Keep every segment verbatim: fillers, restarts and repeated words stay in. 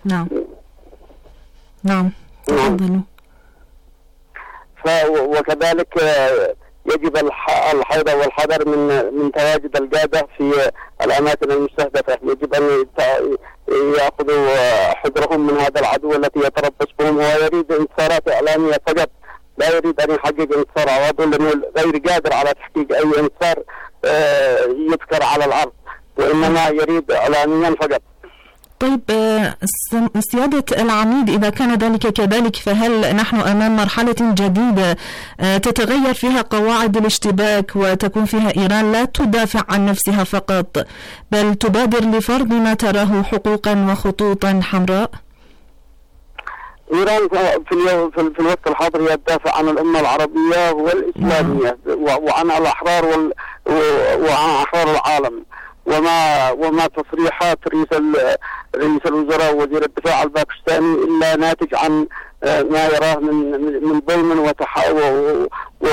نعم نعم تفضلوا. وكذلك يجب الحيطة والحذر من من تواجد القادة في الأماكن المستهدفة. يجب أن يأخذوا حذرهم من هذا العدو الذي يتربص بهم. هو يريد انتصارات إعلامية فقط، لا يريد أن يحقق انتصار على طول، لأنه غير قادر على تحقيق أي انتصار يذكر على الأرض، وإنما يريد إعلاميا فقط. طيب سيادة العميد، إذا كان ذلك كذلك فهل نحن أمام مرحلة جديدة تتغير فيها قواعد الاشتباك وتكون فيها إيران لا تدافع عن نفسها فقط بل تبادر لفرض ما تراه حقوقا وخطوطا حمراء؟ إيران في اليوم في الوقت الحاضر هي تدافع عن الأمة العربية والإسلامية وعن الأحرار وعن أحرار العالم. وما وما تصريحات رئيس رئيس الوزراء ووزير الدفاع الباكستاني إلا ناتج عن ما يراه من من ظلم وتحول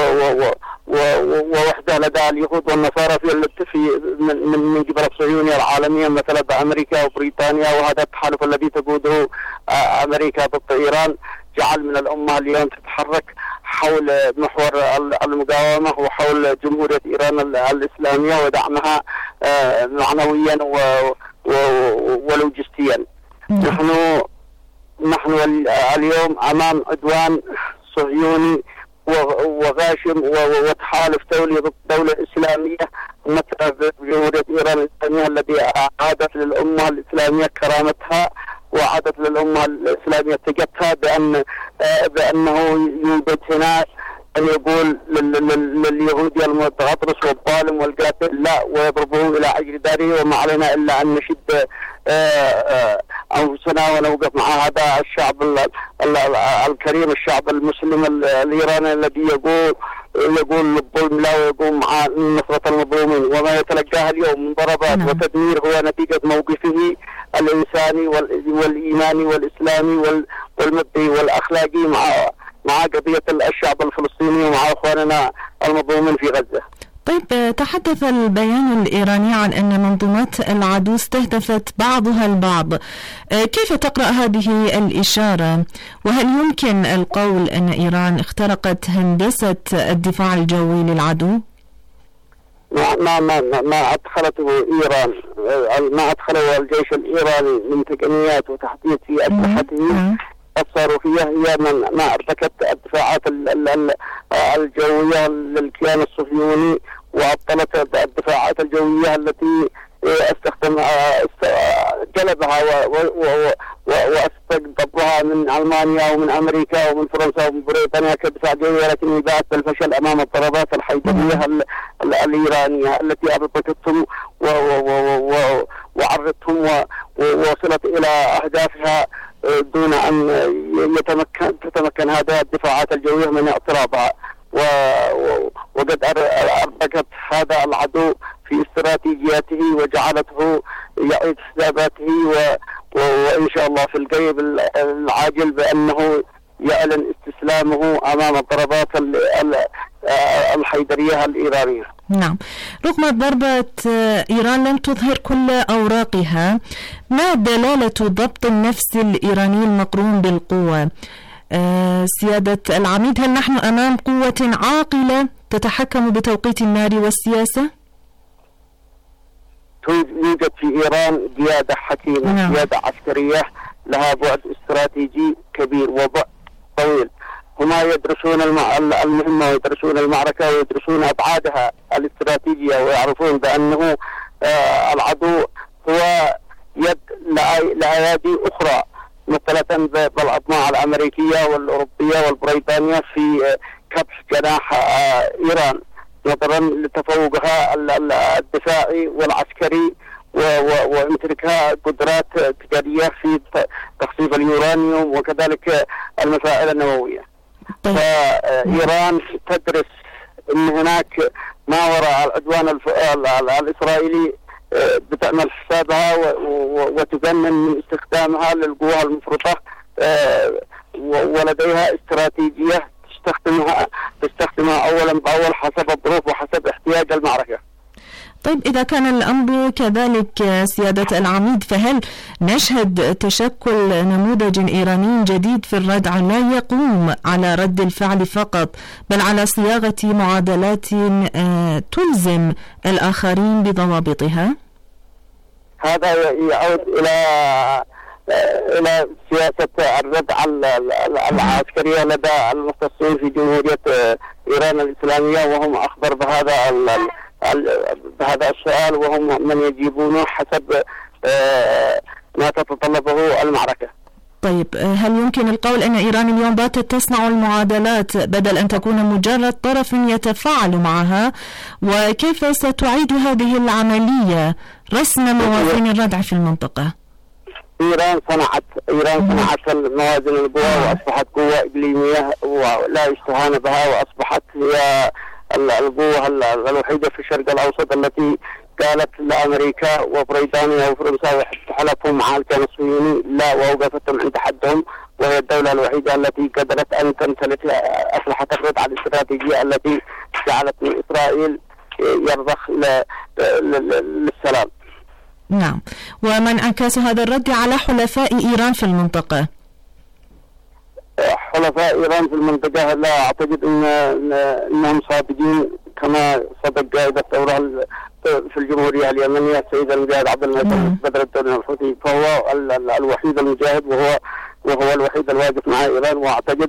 ووحدة لدى اليهود والنصارى في في من من قبل الصهيونية العالمية مثلا بأمريكا وبريطانيا. وهذا التحالف الذي تقوده أمريكا ضد إيران جعل من الأمة اليوم تتحرك حول محور المقاومة وحول جمهورية إيران الإسلامية ودعمها معنويا ولوجستيا. نحن نحن اليوم أمام عدوان صهيوني وغاشم وتحالف دولي ضد الدولة الإسلامية مثل جمهورية إيران الإسلامية التي أعادت للأمة الإسلامية كرامتها وعادت للأمة الإسلامية ثقتها بأن بأنه يوجد هنا أن يقول لليهودي المتغطرس والظالم والقاتل لا ويضربه إلى عجل داره، وما علينا إلا أن نشد أنفسنا ونوقف مع هذا الشعب الكريم، الشعب المسلم الإيراني الذي يقول يقول للظلم لا ويقوم مع نصرة المظلومين. وما يتلقاه اليوم من ضربات وتدمير هو نتيجة موقفه الإنساني والإيماني والإسلامي والمبدئي والأخلاقي مع مع قضية الشعب الفلسطيني ومع أخواننا المظلومين في غزة. طيب، تحدث البيان الإيراني عن أن منظومات العدو استهدفت بعضها البعض. كيف تقرأ هذه الإشارة؟ وهل يمكن القول أن إيران اخترقت هندسة الدفاع الجوي للعدو؟ ما ما ما ما أدخلته إيران، ما أدخله الجيش الإيراني من تقنيات وتحديث في أسلحته الصاروخية هي من ما ارتكت الدفاعات الجوية للكيان الصهيوني، وعطلت الدفاعات الجوية التي استخدم جلبها واستقطبها من ألمانيا ومن أمريكا ومن فرنسا ومن بريطانيا كدفاع جوي، ولكن باءت بالفشل أمام الضربات الحيدرية الإيرانية التي أربكتهم وعرضتهم ووصلت إلى أهدافها دون أن يتمكن تتمكن هذه الدفاعات الجوية من اعتراضها. وقد أربكت هذا العدو في استراتيجياته وجعلته يعيد حساباته، وإن شاء الله في القريب العاجل بأنه يعلن استسلامه أمام الضربات الحيدرية الإيرانية. نعم، رغم ضربة إيران لم تظهر كل أوراقها، ما دلالة ضبط النفس الإيراني المقرون بالقوة؟ أه سيادة العميد، هل نحن أمام قوة عاقلة تتحكم بتوقيت النار والسياسة؟ يوجد في إيران قيادة حكيمة، قيادة عسكرية لها بعد استراتيجي كبير وبعد طويل. هما يدرسون المهمة ويدرسون المعركة ويدرسون أبعادها الاستراتيجية، ويعرفون بأنه آه العدو هو يد لأيادي أخرى مثلا بالأطماع الأمريكية والأوروبية والبريطانية في كبح جناح آه إيران نظرا لتفوقها الدفاعي والعسكري وامتلكها قدرات تجارية في تخصيب اليورانيوم وكذلك المفاعل النووية. فإيران تدرس أن هناك ما وراء العدوان الإسرائيلي بتعمل حسابها وتجنن من استخدامها للقوى المفرطة، ولديها استراتيجية تستخدمها تستخدمها أولا بأول حسب الظروف وحسب احتياج المعركة. طيب إذا كان الأمر كذلك سيادة العميد، فهل نشهد تشكل نموذج إيراني جديد في الردع لا يقوم على رد الفعل فقط، بل على صياغة معادلات تلزم الآخرين بضوابطها؟ هذا يعود إلى إلى سياسة الردع العسكرية لدى المختصين في جمهورية إيران الإسلامية، وهم أخبر بهذا بهذا السؤال، وهم من يجيبونه حسب ما تتطلبه المعركة. طيب هل يمكن القول أن إيران اليوم باتت تصنع المعادلات بدل أن تكون مجرد طرف يتفاعل معها؟ وكيف ستعيد هذه العملية رسم موازين الردع في المنطقة؟ إيران صنعت إيران صنعت موازين القوى وأصبحت قوة إقليمية ولا يستهان بها، وأصبحت هي القوة الوحيدة في الشرق الأوسط التي قالت لأمريكا وبريطانيا وفرنسا وحلفهم مع الكيان الصهيوني لا، ووقفتهم عند حدهم، وهي الدولة الوحيدة التي قدرت أن تمتلك أسلحة الردع الاستراتيجية التي جعلت من إسرائيل يرضخ للسلام. نعم، وما انعكاس هذا الرد على حلفاء إيران في المنطقة؟ حلفاء إيران في المنطقة لا أعتقد إن أنهم صادقين كما صدق قائد الثورة في الجمهورية اليمنية السيد المجاهد عبد المجيد بدر الدين الحوثي، فهو الوحيد المجاهد وهو وهو الوحيد الواقف مع إيران. وأعتقد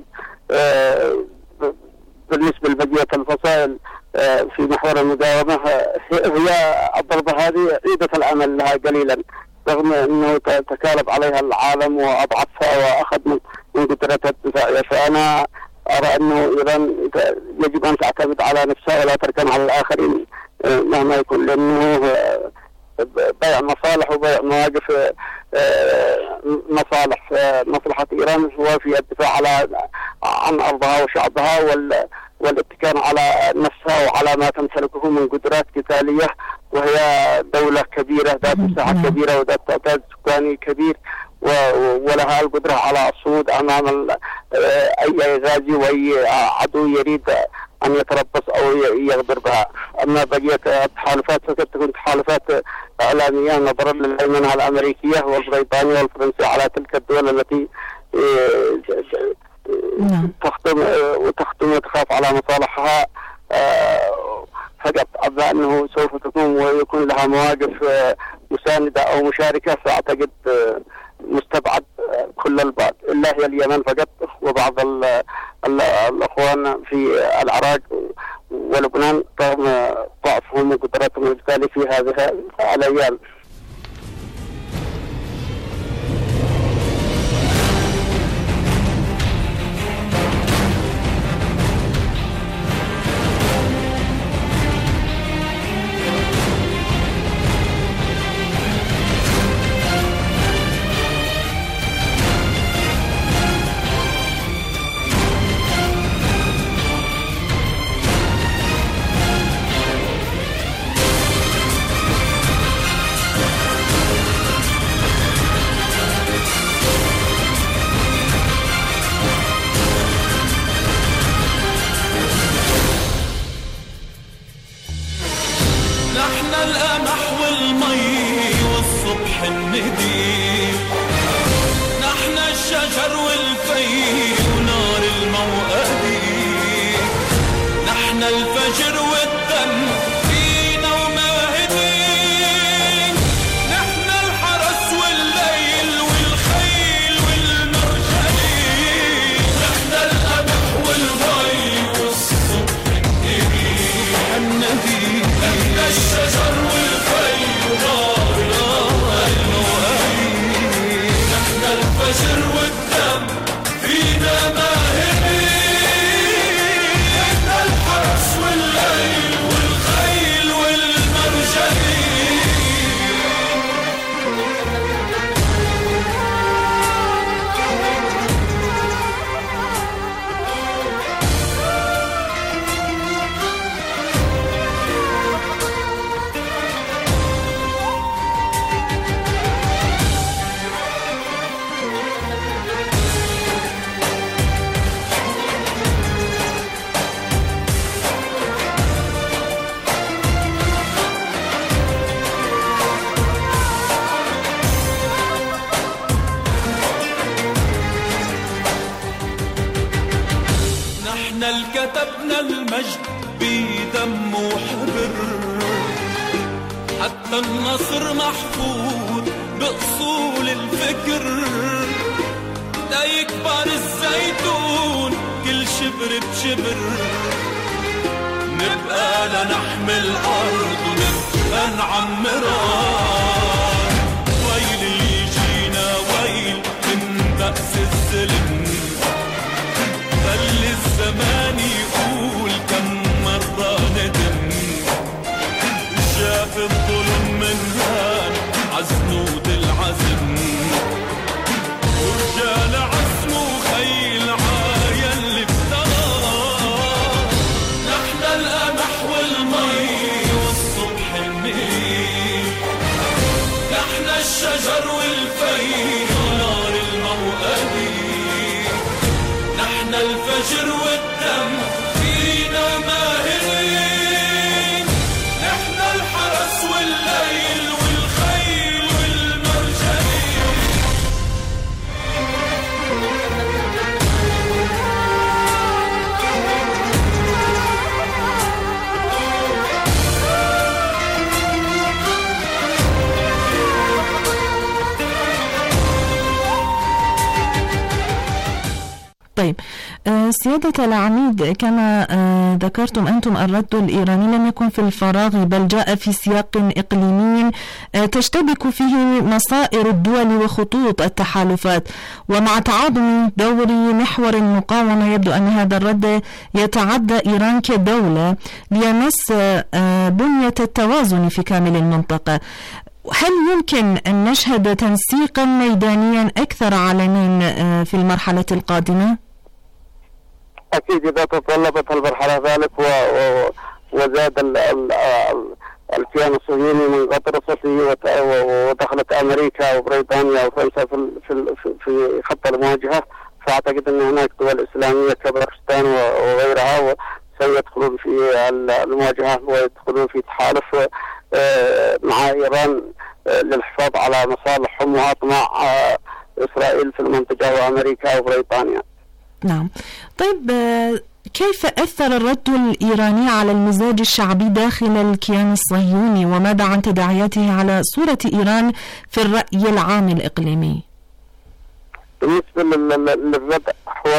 بالنسبة لبقية الفصائل في محور المداومة هي الضربة هذه عيدة الأمل لها قليلا، رغم أنه تكالب عليها العالم وأضعفها وأخذ من قدرتها الدفاعية. فأنا أرى أنه إيران يجب أن تعتمد على نفسها ولا تركن على الآخرين مهما يكون، لأنه بيع مصالح وبيع مواقف مصالح مصلحة إيران هو في الدفاع على عن أرضها وشعبها والاتكال على نفسها وعلى ما تمتلكه من قدرات قتالية، وهي دولة كبيرة ذات مساحة كبيرة وذات تعداد سكاني كبير، ولها القدرة على الصمود أمام أي غازي وأي عدو يريد أن يتربص أو يغدر بها. أما بقية التحالفات ستكون تحالفات إعلامية نظرا للهيمنة الأمريكية والبريطانية والفرنسية على تلك الدول التي تخدم وتخدم وتخاف على مصالحها فقط. أما أنه سوف تكون ويكون لها مواقف مساندة أو مشاركة، فأعتقد مستبعد كل البعض، إلا هي اليمن فقط وبعض ال ال الأخوان في العراق ولبنان رغم ضعفهم وقدراتهم القتالية في هذه الأيام. كتبنا المجد بدم وحبر، حتى النصر محفوظ بأصول الفكر. دا يكبر الزيتون كل شبر بشبر، نبقى لنحمي الأرض ونبقى نعمرها. ويل يجينا ويل من بأس الظلم، خلي الزمان يقول كم مرة ندم. شاف الظلم من هان عزنود العزم، ورجال عزمه خيل عايا اللي افتراه. نحن القمح والمي والصبح النيل، نحن الشجر والفيل ونار الموقدي، نحن الفجر والدم فينا ماهرين، نحن الحرس والليل والخيل والمرجلين. طيب سيادة العميد، كما ذكرتم أنتم الرد الإيراني لم يكن في الفراغ، بل جاء في سياق إقليمي تشتبك فيه مصائر الدول وخطوط التحالفات، ومع تعاظم دور محور المقاومة يبدو أن هذا الرد يتعدى إيران كدولة ليمس بنية التوازن في كامل المنطقة. هل يمكن أن نشهد تنسيقا ميدانيا أكثر عالميا في المرحلة القادمة؟ أكيد إذا تطلبت المرحلة ذلك و... و... وزاد ال... ال... الكيان الصهيوني من غطرسته وت... ودخلت أمريكا وبريطانيا وفرنسا في في في خط المواجهة، فأعتقد أن هناك دول إسلامية كباكستان وغيرها سيدخلون في المواجهة ويدخلون في تحالف مع إيران للحفاظ على مصالحهم وأطماع إسرائيل في المنطقة وأمريكا وبريطانيا. نعم. طيب كيف أثر الرد الإيراني على المزاج الشعبي داخل الكيان الصهيوني، وماذا عن تداعياته على صورة إيران في الرأي العام الإقليمي؟ بالنسبة للرد هو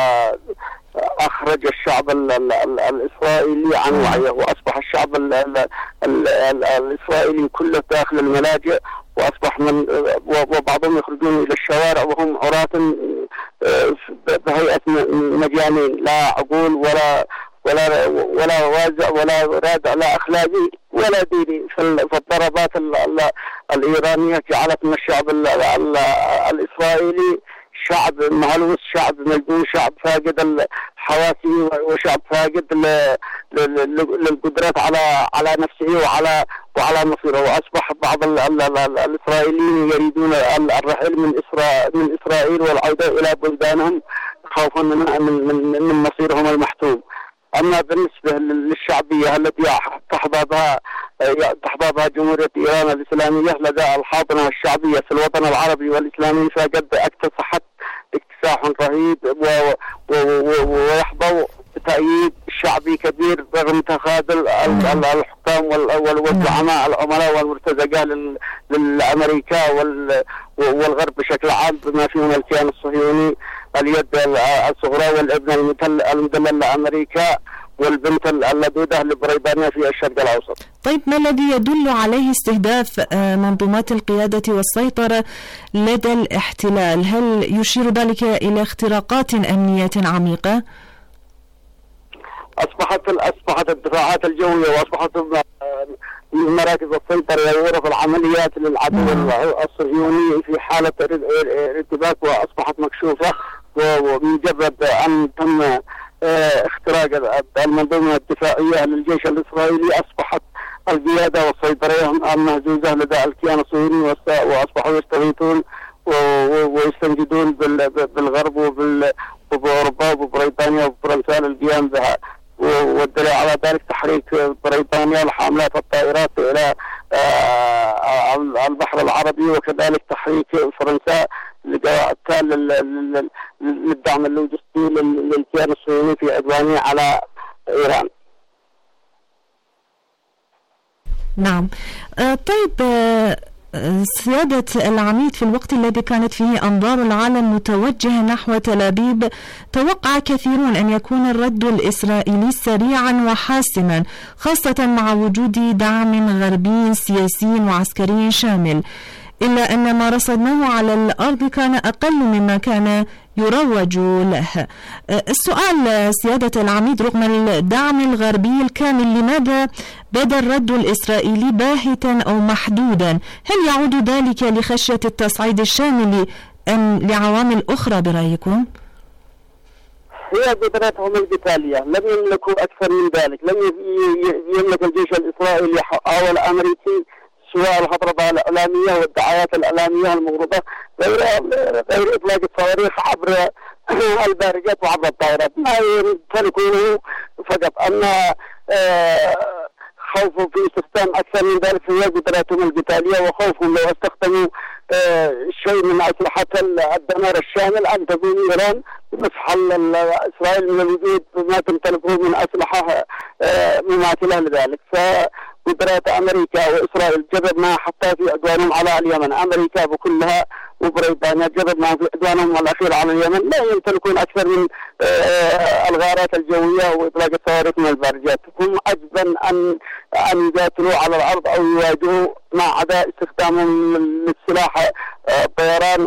أخرج الشعب ال ال ال الإسرائيلي عن وعيه، وأصبح الشعب ال ال ال ال الإسرائيلي كله داخل الملاجئ، وأصبح من وبعضهم يخرجون إلى الشوارع وهم عراة بهيئة مجانين، لا عقول ولا ولا ولا وازع ولا رادع لا أخلاقي ولا ديني. فالضربات الإيرانية جعلت من الشعب الإسرائيلي شعب مهلوس، شعب مجنون، شعب فاقد الحواسي، وشعب فاقد للقدرات على على نفسه وعلى وعلى مصيره. واصبح بعض ال ال ال الاسرائيليين يريدون الرحيل من اسرائيل من اسرائيل والعوده الى بلدانهم خوفا من من من مصيرهم المحتوم. اما بالنسبه للشعبيه التي تحظى بها تحظى بها جمهوريه ايران الاسلاميه لدى الحاضنه الشعبيه في الوطن العربي والاسلامي، فقد اكتسحت اكتساح رهيب ويحظوا بتأييد شعبي كبير رغم تخاذل الحكام والزعماء العملاء والمرتزقة للأمريكا والغرب بشكل عام بما فيهم الكيان الصهيوني اليد الصغرى والابن المدلل لأمريكا والبنت اللدودة لبريطانيا في الشرق الأوسط. طيب ما الذي يدل عليه استهداف منظومات القيادة والسيطرة لدى الاحتلال؟ هل يشير ذلك إلى اختراقات أمنية عميقة؟ أصبحت أصبحت الدفاعات الجوية وأصبحت مراكز السيطرة وغرف العمليات للعدو الصهيوني في حالة ارتباك وأصبحت مكشوفة، ومجرد أن تم اختراق المنظومة الدفاعية للجيش الإسرائيلي أصبحت القيادة والسيطرة مهزوزة لدى الكيان الصهيوني، وأصبحوا يستغيثون ويستنجدون بالغرب وبأوروبا وبريطانيا وفرنسا للقيام بها. والدليل على ذلك تحريك بريطانيا لحاملات الطائرات إلى البحر العربي، وكذلك تحريك فرنسا للدعم اللوجستي للكيان الصهيوني في عدوانه على إيران. نعم. آه طيب آه سيادة العميد، في الوقت الذي كانت فيه أنظار العالم متوجهة نحو تل أبيب، توقع كثيرون أن يكون الرد الإسرائيلي سريعا وحاسما، خاصة مع وجود دعم غربي سياسي وعسكري شامل، إلا أن ما رصدناه على الأرض كان أقل مما كان يروج له. السؤال سيادة العميد، رغم الدعم الغربي الكامل، لماذا بدا الرد الإسرائيلي باهتا أو محدودا؟ هل يعود ذلك لخشية التصعيد الشامل أم لعوامل أخرى برأيكم؟ هي قدراتهم القتالية، لم يملكوا أكثر من ذلك. لم يملك الجيش الإسرائيلي أو الأمريكي سواء الخطرة الإعلامية والدعايات الإعلامية المغرضة غير غير إطلاق الصواريخ عبر البارجات وعبر الطائرات، ما يمتلكونه فقط. أما خوفهم في استخدام أكثر من ذلك هي قدراتهم القتالية، وخوفهم لو استخدموا شيء من أسلحة الدمار الشامل أن تكون إيران مسحل إسرائيل من الوجود ما تمتلكه من أسلحة مماثلة لذلك. فقدرات أمريكا وإسرائيل جذبنا حتى في عدوانهم على اليمن، أمريكا بكلها وبريطانيا جذبنا في عدوانهم الأخير على اليمن، لا يمتلكون أكثر من الغارات الجوية وإطلاق الصواريخ من البارجات. هم عجبا أن أن يقاتلوا على الأرض أو يواجهوا، ما عدا استخدامهم للسلاح طيران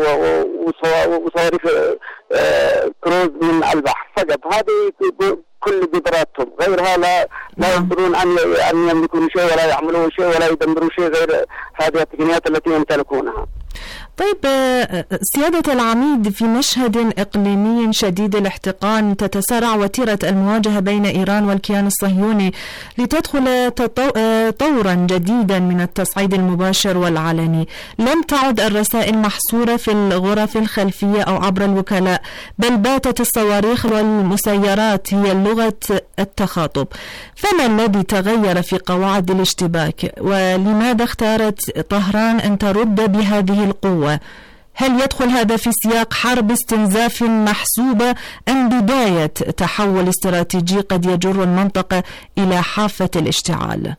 وصواريخ كروز من البحر فقط. هذه كل قدراتهم، غيرها لا لا يقدرون أن أن يملكوا شيء ولا يعملوا شيء ولا يدمروا شيء غير هذه التقنيات التي يمتلكونها. طيب سيادة العميد، في مشهد إقليمي شديد الاحتقان تتسارع وتيرة المواجهة بين إيران والكيان الصهيوني لتدخل طورا جديدا من التصعيد المباشر والعلني. لم تعد الرسائل محصورة في الغرف الخلفية أو عبر الوكلاء، بل باتت الصواريخ والمسيرات هي لغة التخاطب. فما الذي تغير في قواعد الاشتباك؟ ولماذا اختارت طهران أن ترد بهذه القوة؟ هل يدخل هذا في سياق حرب استنزاف محسوبة أم بداية تحول استراتيجي قد يجر المنطقة إلى حافة الاشتعال؟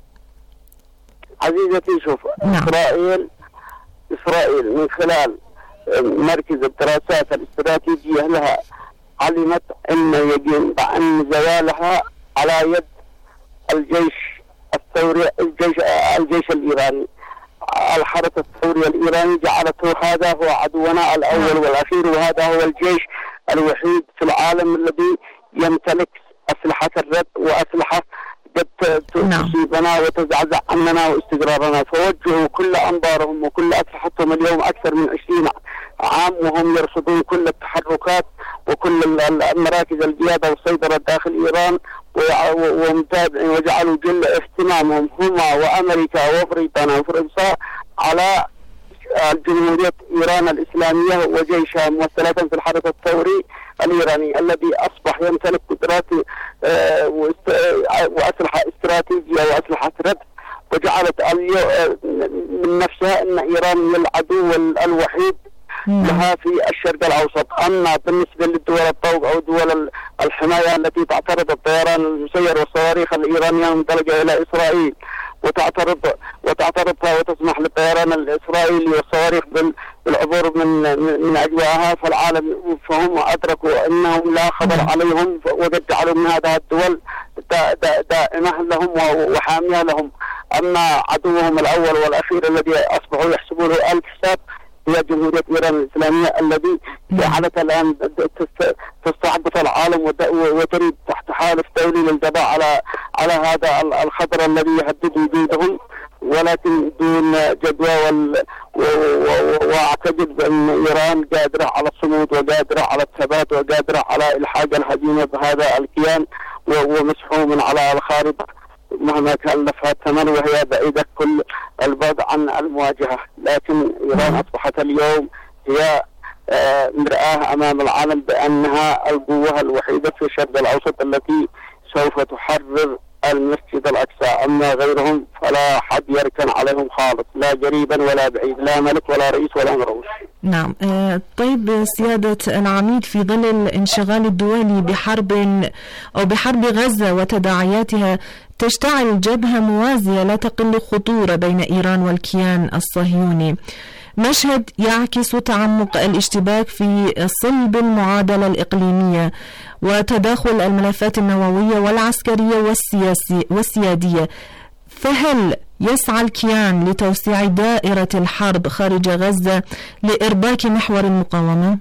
عزيزتي، شوف، نعم. إسرائيل إسرائيل من خلال مركز الدراسات الاستراتيجية لها علمت أن يجب أن زوالها على يد الجيش الثوري الجيش الجيش الإيراني. الحرس الثوري الإيراني جعلته هذا هو عدونا الأول والأخير، وهذا هو الجيش الوحيد في العالم الذي يمتلك أسلحة الرد وأسلحة قد تصيبنا وتزعزع أمننا واستقرارنا. فوجهوا كل أنظارهم وكل أسلحتهم اليوم أكثر من عشرين عام وهم يرصدون كل التحركات وكل مراكز القيادة والسيطرة داخل إيران، ومتابعين وجعلوا جل اهتمامهم هما وأمريكا وبريطانيا وفرنسا على الجمهورية إيران الإسلامية وجيشها ممثلة في الحرس الثوري الإيراني الذي أصبح يمتلك قدرات وأسلحة استراتيجية وأسلحة رد، وجعلت من نفسها أن إيران هي العدو الوحيد لها في الشرق الأوسط. أما بالنسبة للدول الطوق أو دول الحماية التي تعترض الطيران المسير والصواريخ الإيرانية المنطلقة إلى إسرائيل وتعترض وتعترضها وتسمح للطيران الإسرائيلي والصواريخ بالعبور من من أجواءها، فالعالم فهم أدركوا أنهم لا خبر عليهم، وقد جعلوا من هذه الدول دائمة لهم وحامية لهم. أما عدوهم الأول والأخير الذي أصبحوا يحسبونه ألف حساب هي جمهورية إيران الإسلامية الذي جعلت الآن تستعبط العالم وتريد تحت حالف دولي للقضاء على على هذا الخطر الذي يهدد وجودهم، ولكن دون جدوى. واعتقد بأن إيران قادرة على الصمود وقادرة على الثبات وقادرة على إلحاق الهزيمة بهذا الكيان ومسحه من على الخارطة مهما كان لفها الثمن، وهي بعيدة كل البعد عن المواجهة. لكن إيران أصبحت اليوم هي مرآة أمام العالم بأنها القوة الوحيدة في الشرق الأوسط التي سوف تحرر المسجد الأقصى، أما غيرهم فلا حد يركن عليهم خالص، لا قريبا ولا بعيد، لا ملك ولا رئيس ولا مرؤوس. نعم. آه طيب سيادة العميد، في ظل الانشغال الدولي بحرب أو بحرب غزة وتداعياتها، تشتعل جبهة موازية لا تقل خطورة بين إيران والكيان الصهيوني، مشهد يعكس تعمق الاشتباك في صلب المعادلة الإقليمية وتداخل الملفات النووية والعسكرية والسياسية والسيادية. فهل يسعى الكيان لتوسيع دائرة الحرب خارج غزة لإرباك محور المقاومة؟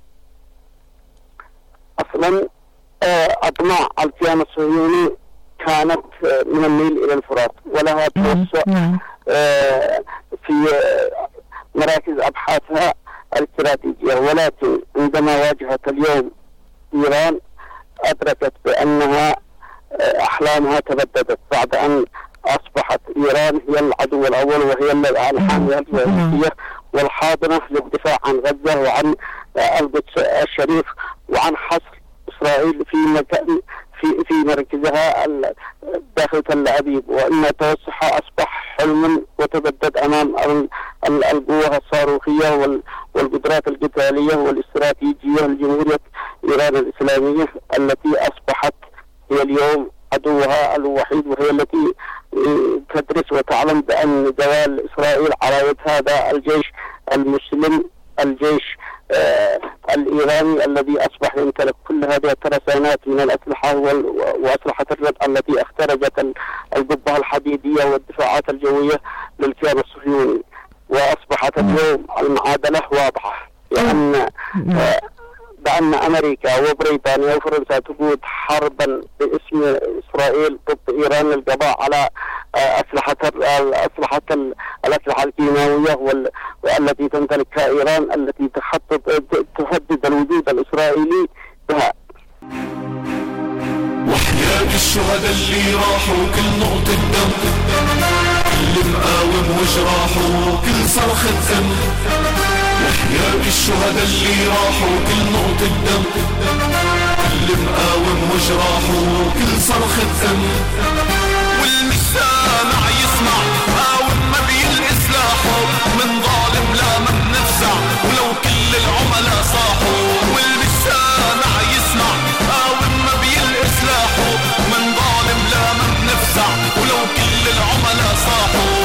أصلا أطماع الكيان الصهيوني كانت من النيل إلى الفرات، ولها توسع في مراكز أبحاثها الاستراتيجية، ولكن عندما واجهت اليوم إيران أدركت بأنها أحلامها تبددت بعد أن أصبحت إيران هي العدو الأول، وهي الحامية الرئيسية والحاضنة للدفاع عن غزة وعن القدس الشريف وعن حصر إسرائيل في مكان في في مركزها داخل تل أبيب، وإن توسعها أصبح حلما وتبدد أمام القوة الصاروخية والقدرات القتالية والاستراتيجية لجمهورية إيران الإسلامية التي أصبحت هي اليوم عدوها الوحيد، وهي التي تدرس وتعلم بأن زوال إسرائيل على يد هذا الجيش المسلم، الجيش آه الإيراني الذي أصبح يمتلك كل هذه الترسانات من الأسلحة وأسلحة الرد التي اخترجت القبة الحديدية والدفاعات الجوية للكيان الصهيوني. وأصبحت اليوم المعادلة واضحة، لأن آه بأن أمريكا وبريطانيا وفرنسا تقود حربا باسم إسرائيل ضد إيران للقضاء على أسلحة الأسلحة الأسلحة الكيماوية والتي تمتلكها إيران، التي تخطط تهدد الوجود الإسرائيلي بها. وحياة الشهداء اللي راحوا، كل نقطة دم، كل مقاوم وجراحه، كل صرخة دم. وحياة الشهداء اللي راحوا، كل نقطة دم، كل مقاوم وجراحه، كل صرخة دم. والمسامع يسمع قاوم ما بيلقي سلاحه، من ظالم لا ما بنفزع ولو كل العملاء صاحوا. والمسامع يسمع قاوم ما بيلقي سلاحه، من ظالم لا ما بنفزع ولو كل العملاء صاحوا.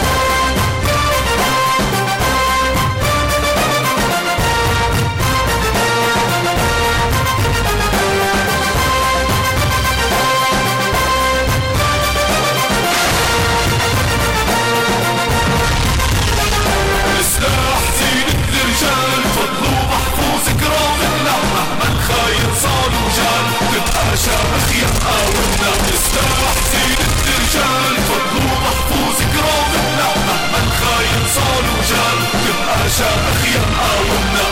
شامخ يقاومنا، السلاح زينة الرجال، فضلوا محفوظ كرامنا، مهما الخاين صار وجال، تبقى شامخ يقاومنا.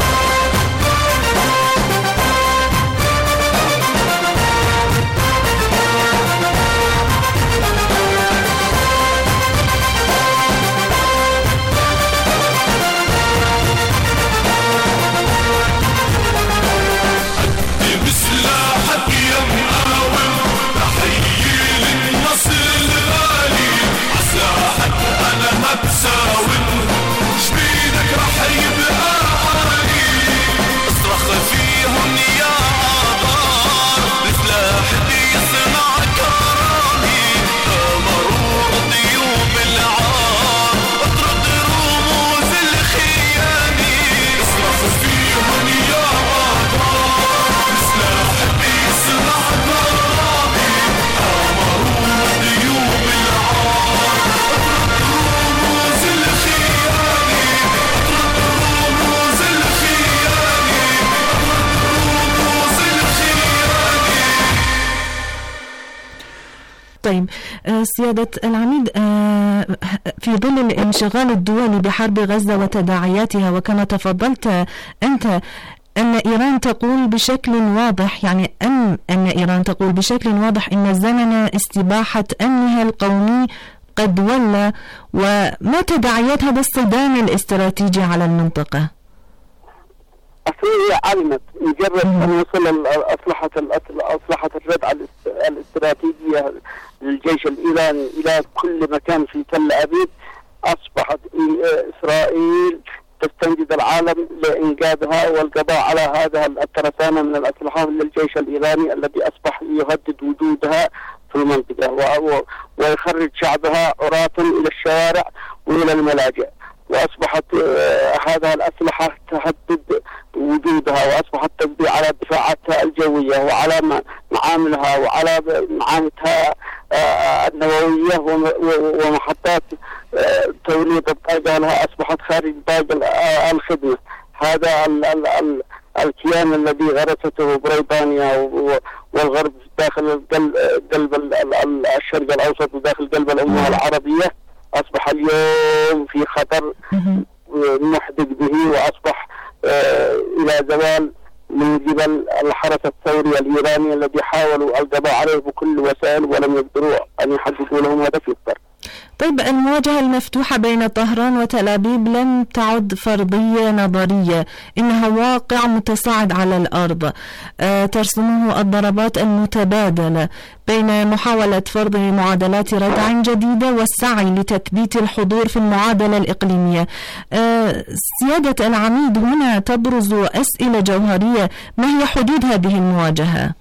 طيب سيادة العميد، في ظل الانشغال الدولي بحرب غزة وتداعياتها، وكما تفضلت أنت أن إيران تقول بشكل واضح، يعني أن أن إيران تقول بشكل واضح أن زمن استباحة أمنها القومي قد ولى، وما تداعيات هذا الصدام الاستراتيجي على المنطقة؟ أصلا هي علمت مجرد أن وصل أصلحة أصلحة الردع الاستراتيجية للجيش الإيراني إلى كل مكان في تل أبيب، أصبحت إسرائيل تستنجد العالم لإنقاذها والقضاء على هذا الترسانة من الأسلحة للجيش الإيراني الذي أصبح يهدد وجودها في المنطقة ويخرج شعبها عراة إلى الشوارع وإلى الملاجئ. وأصبحت هذه الأسلحة تهدد وجودها، وأصبحت تقضي على دفاعاتها الجوية وعلى معاملها وعلى معاملتها النووية ومحطات توليد الطاقة لها أصبحت خارج طاقة الخدمة. هذا ال ال ال الكيان الذي غرسته بريطانيا والغرب داخل قلب الشرق الأوسط وداخل قلب الأمة العربية أصبح اليوم في خطر محدق به، وأصبح إلى زوال من قبل الحرس الثوري الإيراني الذي حاولوا القضاء عليه بكل وسائل ولم يقدروا أن يحققوا لهم هدف يقدر. طيب، المواجهة المفتوحة بين طهران وتل أبيب لم تعد فرضية نظرية، إنها واقع متصاعد على الأرض أه ترسمه الضربات المتبادلة بين محاولة فرض معادلات ردع جديدة والسعي لتثبيت الحضور في المعادلة الإقليمية. أه سيادة العميد، هنا تبرز أسئلة جوهرية: ما هي حدود هذه المواجهة؟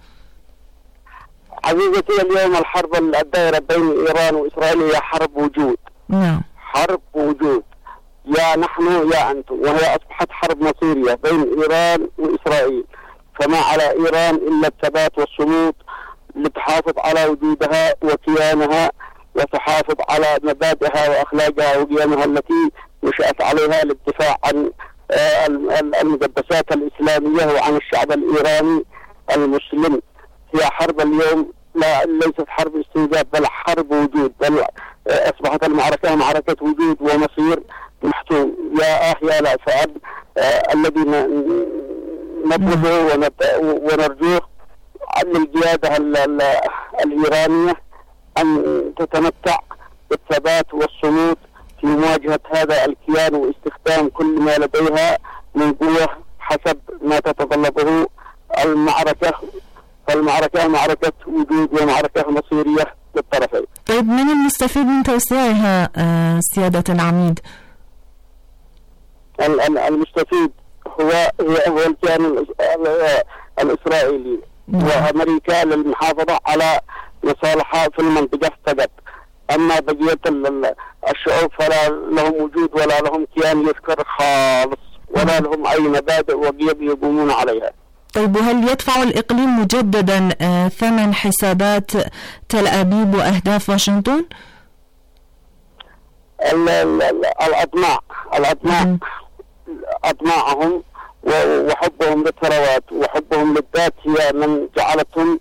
عزيزتي، اليوم الحرب الدائرة بين إيران وإسرائيل هي حرب وجود. نعم. حرب وجود، يا نحن يا أنتم، وهي أصبحت حرب مصيرية بين إيران وإسرائيل. فما على إيران إلا الثبات والصمود لتحافظ على وجودها وكيانها، وتحافظ على مبادئها وأخلاقها وقيمها التي نشأت عليها للدفاع عن المقدسات الإسلامية وعن الشعب الإيراني المسلم. هي حرب اليوم لا ليست حرب استنجاب، بل حرب وجود، بل أصبحت المعركة معركة وجود ومصير محتوم. يا آه يا لا فعل آه الذي نطلبه ونرجوه عن القيادة الإيرانية أن تتمتع بالثبات والصمود في مواجهة هذا الكيان واستخدام كل ما لديها من قوة حسب ما تتطلبه المعركة. فالمعركة معركة وجود ومعركة مصيرية للطرفين. طيب، من المستفيد من توسيعها آه سيادة العميد؟ المستفيد هو هو الكيان الإسرائيلي وأمريكا للمحافظة على مصالحها في المنطقة فقط. أما بقية الشعوب فلا لهم وجود ولا لهم كيان يذكر خالص، ولا لهم أي مبادئ وقيم يقومون عليها. طيب، وهل يدفع الإقليم مجددا آه ثمن حسابات تل أبيب وأهداف واشنطن؟ الأطماع الأطماع أطماعهم وحبهم للثروات وحبهم للذات هي من جعلتهم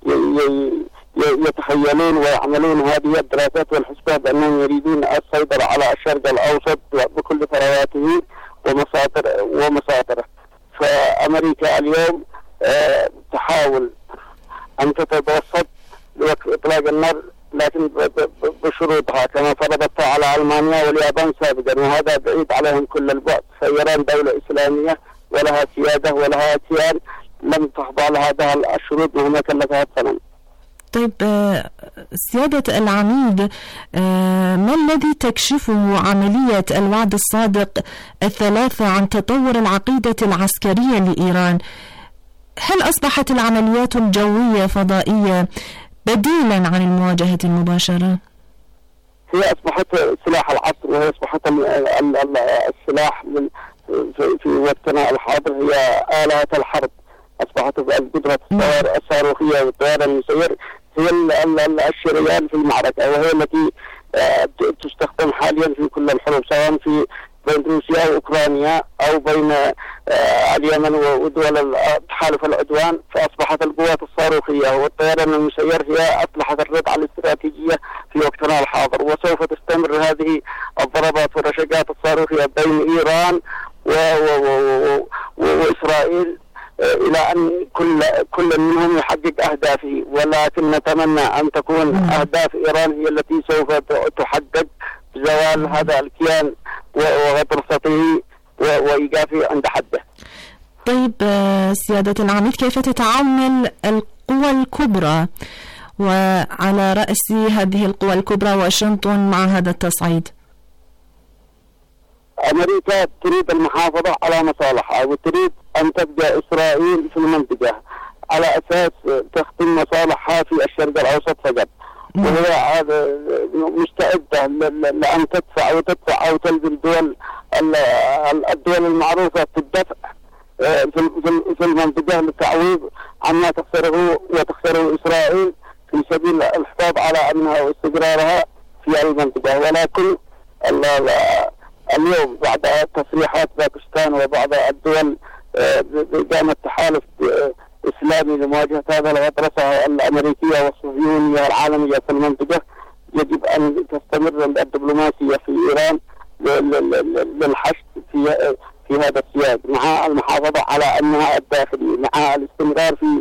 يتخيلون ويعملون هذه الدراسات والحسبات بأنهم يريدون السيطرة على الشرق الأوسط بكل ثرواته ومصادر ومصادره. فأمريكا اليوم أه تحاول أن تتوسط لوقف إطلاق النار، لكن بشروطها كما فرضتها على ألمانيا واليابان سابقا، وهذا بعيد عليهم كل البعد. فإيران دولة إسلامية ولها سيادة ولها كيان، لم تخضع لهذه الشروط مهما كلفها الثمن. طيب، سيادة العميد، ما الذي تكشفه عملية الوعد الصادق الثلاثة عن تطور العقيدة العسكرية لإيران؟ هل أصبحت العمليات الجوية فضائية بديلا عن المواجهة المباشرة؟ هي أصبحت سلاح العصر، وهي أصبحت السلاح في وقتنا الحاضر، هي آلة الحرب. أصبحت القدرة الصاروخية والطيران المسير هي الشريان في المعركة، وهي التي تستخدم حاليا في كل الحروب، سواء في بين روسيا وأوكرانيا أو بين اليمن ودول تحالف العدوان. فأصبحت القوات الصاروخية والطيران المسير هي أسلحة الردع الاستراتيجية في وقتنا الحاضر، وسوف تستمر هذه الضربات والرشقات الصاروخية بين إيران وإسرائيل إلى أن كل كل منهم يحقق أهدافه. ولكن نتمنى أن تكون أهداف إيران هي التي سوف تحقق بزوال هذا الكيان وغطرسته وإيقافه عند حده. طيب سيادة العميد، كيف تتعامل القوى الكبرى وعلى رأس هذه القوى الكبرى واشنطن مع هذا التصعيد؟ أمريكا تريد المحافظة على مصالحها وتريد أن تبقى إسرائيل في المنطقة على أساس تخدم مصالحها في الشرق الأوسط فقط، وهي مستعدة لأن تدفع وتدفع أو تلزم دول الدول المعروفة في الدفع في المنطقة للتعويض عما تخسره وتخسره إسرائيل في سبيل الحفاظ على أمنها واستقرارها في المنطقة. ولكن اليوم بعد تصريحات باكستان وبعض الدول قامت تحالف إسلامي لمواجهة هذا الغطرسة الأمريكية والصهيونية العالمية في المنطقة، يجب أن تستمر الدبلوماسية في إيران للحشد في في هذا السياق مع المحافظة على أمنها الداخلي، مع الاستمرار في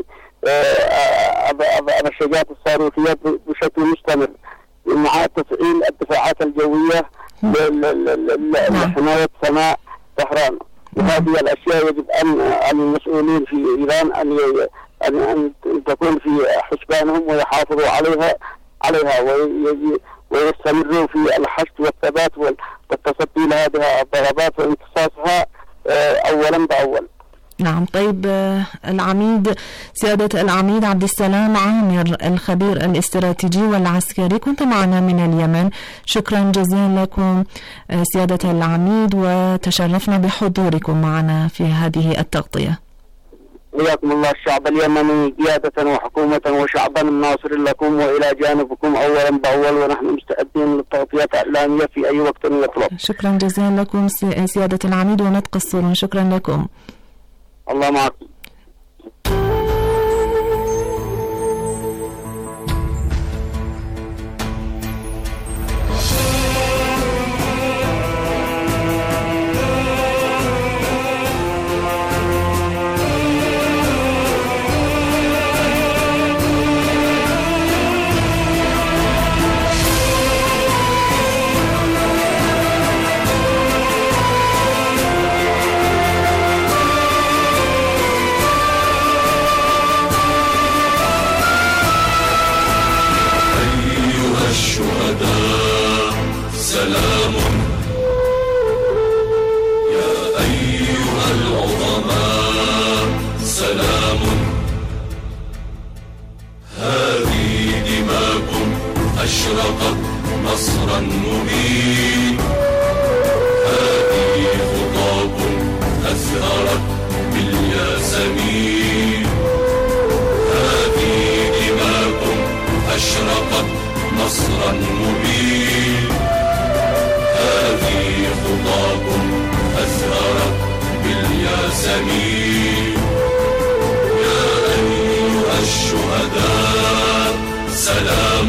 الرشاقات الصاروخية بشكل مستمر، مع تفعيل الدفاعات الجوية لحماية سماء طهران. وهذه الأشياء يجب أن المسؤولين في إيران أن أن تكون في حسبانهم ويحافظوا عليها عليها ويستمروا في الحشد والثبات والتصدي لهذه الضربات وامتصاصها أولا بأول. نعم. طيب العميد، سيادة العميد عبد السلام عامر الخبير الاستراتيجي والعسكري، كنت معنا من اليمن. شكرا جزيلا لكم سيادة العميد، وتشرفنا بحضوركم معنا في هذه التغطية. حياكم الله الشعب اليمني قيادة وحكومة وشعبا الناصر لكم وإلى جانبكم أولا بأول، ونحن مستعدين للتغطية الإعلامية في أي وقت يطلب. شكرا جزيلا لكم سيادة العميد وما تقصرون. شكرا لكم. الله معكم. أشرقت نصرا مبين، هذه خطاب أزهرت بالياسمين، هذه دماءكم أشرقت نصرا مبين، هذه خطاب أزهرت بالياسمين. يا أيها الشهداء سلام.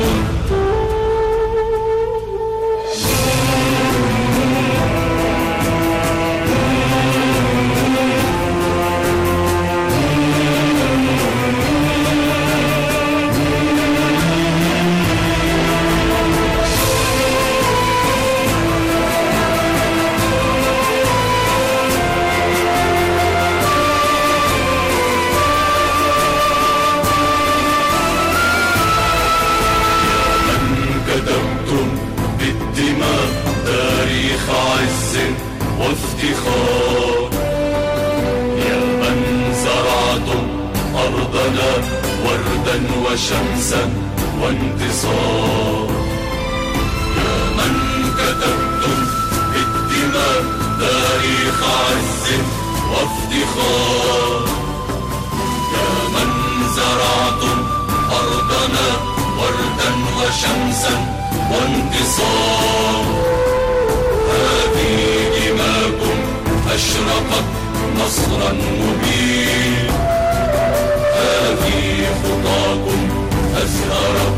وافتخار، يا من زرعتم أرضنا وردا وشمسا وانتصار، يا من كتبتم بالدماء تاريخ عز وافتخار، يا من زرعتم أرضنا وردا وشمسا وانتصار، هذه دماءكم أشرقت نصرا مبين، هذه خطاكم أزهرت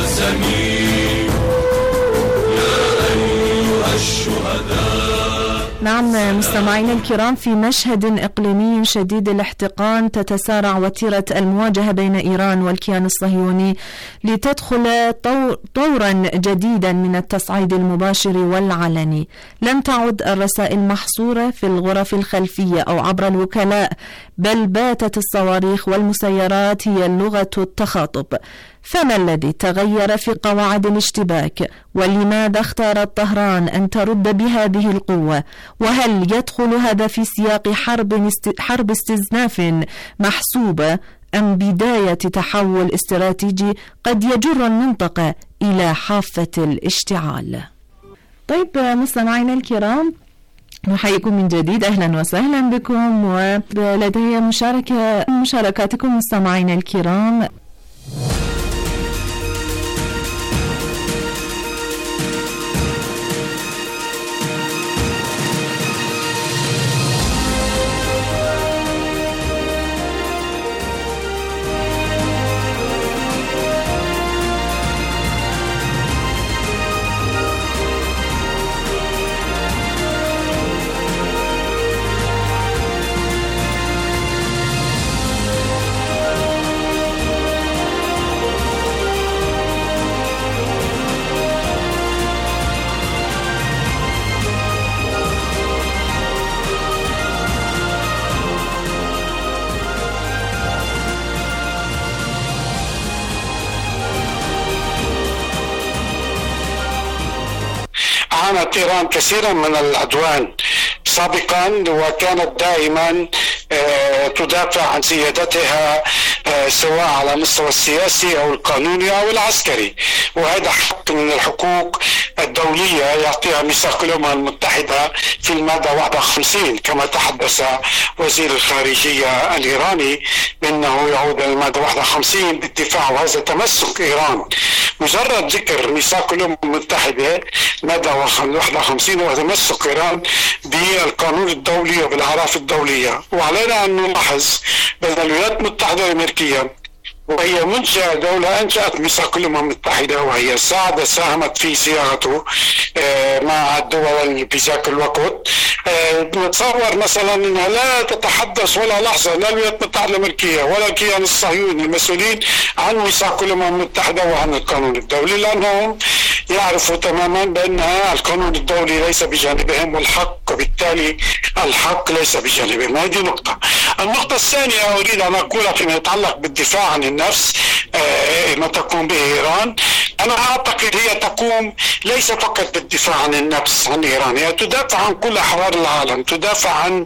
بالياسمين. يا أيها الشهداء نعم مستمعينا الكرام، في مشهد إقليمي شديد الاحتقان تتسارع وتيرة المواجهة بين إيران والكيان الصهيوني لتدخل طورا جديدا من التصعيد المباشر والعلني. لم تعد الرسائل محصورة في الغرف الخلفية أو عبر الوكلاء، بل باتت الصواريخ والمسيرات هي لغة التخاطب. فما الذي تغير في قواعد الاشتباك؟ ولماذا اختارت طهران أن ترد بهذه القوة؟ وهل يدخل هذا في سياق حرب حرب استزناف محسوبة أم بداية تحول استراتيجي قد يجر المنطقة إلى حافة الاشتعال؟ طيب مستمعينا الكرام، نحييكم من جديد، أهلا وسهلا بكم، ولدي مشاركة مشاركاتكم مستمعينا الكرام. عانت إيران كثيرا من العدوان سابقا، وكانت دائما تدافع عن سيادتها سواء على المستوى السياسي أو القانوني أو العسكري، وهذا حق من الحقوق الدولية يعطيها ميثاق الأمم المتحدة في المادة واحد وخمسين، كما تحدث وزير الخارجية الإيراني بأنه يعود إلى المادة واحد وخمسين بالدفاع، وهذا تمسك إيران. مجرد ذكر ميثاق الأمم المتحدة المادة واحد وخمسين هو تمسك إيران بالقانون الدولي وبالأعراف الدولية. وعلينا أن نلاحظ بأن الولايات المتحدة الأمريكية وهي منشأة دولة أنشأت ميثاق الأمم المتحدة، وهي ساعدت ساهمت في صياغته مع الدول في ذاك الوقت. نتصور مثلا أنها لا تتحدث ولا لحظة لا الولايات المتحدة الأمريكية ولا الكيان الصهيوني المسؤولين عن ميثاق الأمم المتحدة وعن القانون الدولي، لأنهم يعرفوا تماما بأن القانون الدولي ليس بجانبهم والحق، وبالتالي الحق ليس بجانبهم. هذه نقطة. النقطة الثانية أريد أن أقولها فيما يتعلق بالدفاع عن النفس ما تقوم به إيران. أنا أعتقد هي تقوم ليس فقط بالدفاع عن النفس عن إيران، هي تدافع عن كل أحوال العالم، تدافع عن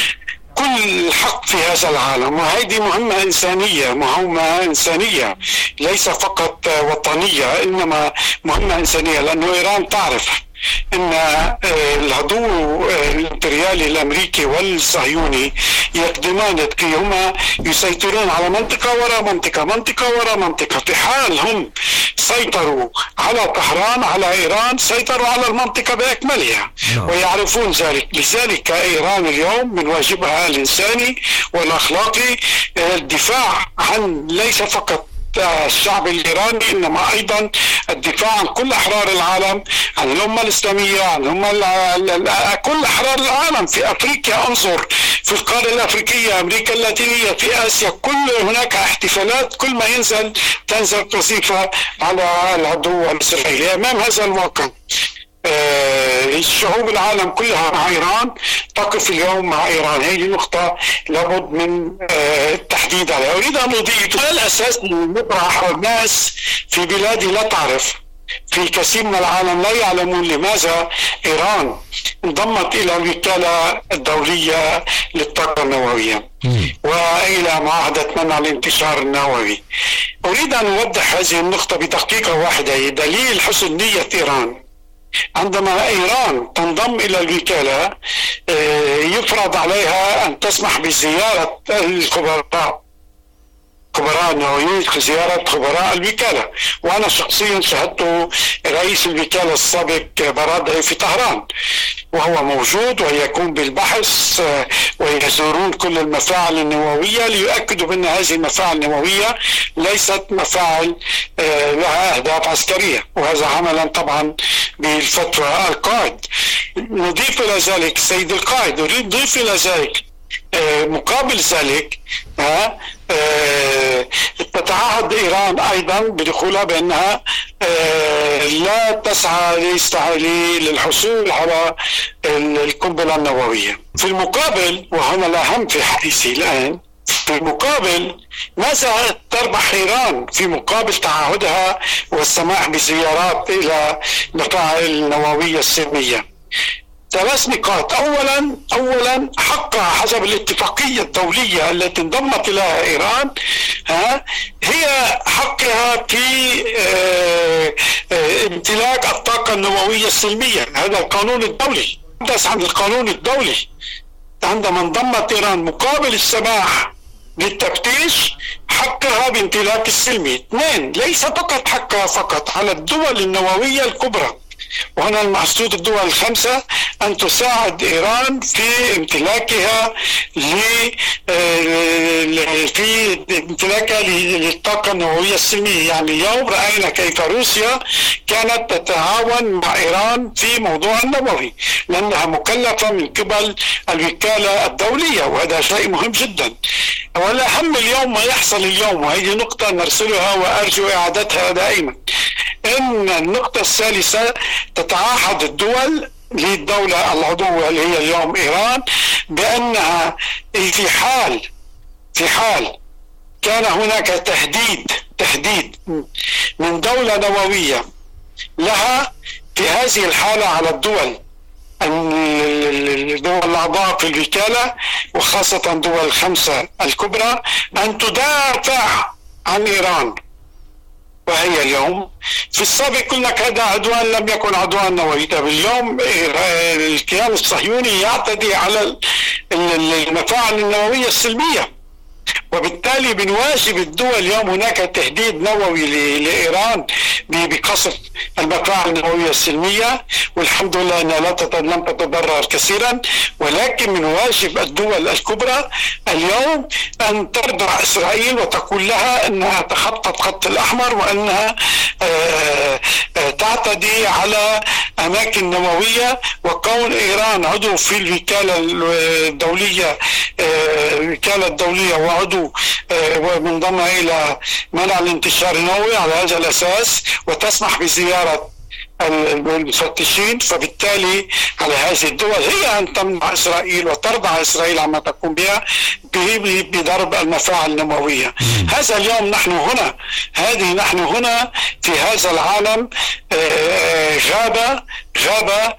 كل حق في هذا العالم، وهذه مهمة إنسانية، مهمة إنسانية ليس فقط وطنية، إنما مهمة إنسانية، لأنه إيران تعرف ان العدو الامبريالي الامريكي والصهيوني يقدمان كي هما يسيطرون على منطقة وراء منطقة منطقة وراء منطقة. في حال هم سيطروا على طهران على ايران سيطروا على المنطقة باكملها ويعرفون ذلك. لذلك ايران اليوم من واجبها الانساني والاخلاقي الدفاع عن ليس فقط الشعب الإيراني إنما أيضا الدفاع عن كل أحرار العالم، عن الأمة الإسلامية، عن الأمة كل أحرار العالم. في أفريقيا انظر، في القارة الأفريقية، أمريكا اللاتينية، في آسيا، كل هناك احتفالات، كل ما ينزل تنزل قصيفة على العدو الإسرائيلي. أمام هذا الواقع الشعوب العالم كلها مع إيران تقف اليوم مع إيران. هذه نقطة لابد من التحديد عليها. أريد أن أضيف على الأساس نطرح الناس في بلادي لا تعرف، في كثير من العالم لا يعلمون لماذا إيران انضمت إلى الوكالة الدولية للطاقة النووية وإلى معاهدة منع الانتشار النووي. أريد أن أوضح هذه النقطة بدقيقة واحدة. دليل حسن نية إيران عندما إيران تنضم إلى الوكالة يفرض عليها أن تسمح بزيارة الخبراء خبراء النوويين، زيارة خبراء الوكالة. وأنا شخصيا شاهدت رئيس الوكالة السابق برادعي في طهران وهو موجود ويقوم بالبحث ويزورون كل المفاعل النووية ليؤكدوا بأن هذه المفاعل النووية ليست مفاعل لها أهداف عسكرية، وهذا عملا طبعا بالفتوى القائد. نضيف إلى ذلك سيد القائد، أريد نضيف إلى ذلك مقابل ذلك تتعهد إيران أيضا بدخولها بأنها لا تسعى للحصول على القنبلة النووية. في المقابل، وهنا الأهم في حديثي الآن، في المقابل ماذا تربح إيران في مقابل تعهدها والسماح بزيارات إلى المفاعل النووية السلمية؟ ثلاث نقاط. أولا أولا حقها حسب الاتفاقية الدولية التي انضمت إليها إيران، ها هي حقها في اه اه امتلاك الطاقة النووية السلمية. هذا القانون الدولي، نتحدث عن القانون الدولي. عندما انضمت إيران مقابل السماح للتفتيش حقها بامتلاك السلمي. اثنين، ليس فقط حقها فقط على الدول النووية الكبرى، وهنا المقصود الدول الخمسة، أن تساعد إيران في امتلاكها في امتلاكها للطاقة النووية السلمية. يعني اليوم رأينا كيف روسيا كانت تتعاون مع إيران في موضوع النووي لأنها مكلفة من قبل الوكالة الدولية، وهذا شيء مهم جدا. والأهم اليوم ما يحصل اليوم، وهذه نقطة نرسلها وأرجو إعادتها دائما، إن النقطة الثالثة تتعهد الدول للدولة العضوة اللي هي اليوم إيران بأنها في حال في حال كان هناك تهديد تهديد من دولة نووية لها، في هذه الحالة على الدول الدول الأعضاء في الوكالة وخاصة دول الخمسة الكبرى أن تدافع عن إيران. وهي اليوم، في السابق قلنا هذا عدوان لم يكن عدوان نووي، اليوم الكيان الصهيوني يعتدي على المفاعل النووية السلمية، وبالتالي من واجب الدول اليوم هناك تهديد نووي لإيران بقصف المفاعل النووية السلمية، والحمد لله أنها لم تتضرر كثيرا، ولكن من واجب الدول الكبرى اليوم أن تردع إسرائيل وتقول لها أنها تخطت خط الأحمر وأنها آآ آآ تعتدي على أماكن نووية. وكون إيران عضو في الوكالة الدولية الوكالة الدولية وعضو ومنضمة إلى منع الانتشار النووي على هذا الأساس وتسمح بزيارة المفتشين، فبالتالي على هذه الدول هي أن تمنع إسرائيل وترضع إسرائيل عما تقوم بها بضرب المفاعل النووية. هذا اليوم نحن هنا هذه نحن هنا في هذا العالم غابة غابة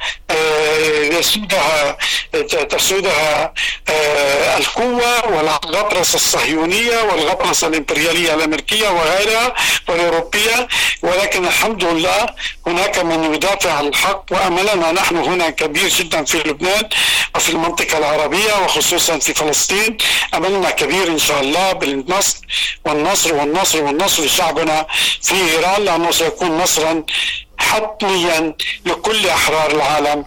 يسودها تسودها القوة والغطرسة الصهيونية والغطرسة الإمبريالية الأمريكية وغيرها والأوروبية، ولكن الحمد لله هناك من يدافع عن الحق، وأملنا نحن هنا كبير جدا في لبنان وفي المنطقة العربية وخصوصا في فلسطين. أملنا كبير إن شاء الله بالنصر والنصر والنصر والنصر لشعبنا في إيران، لأنه سيكون نصرا حتميا لكل أحرار العالم.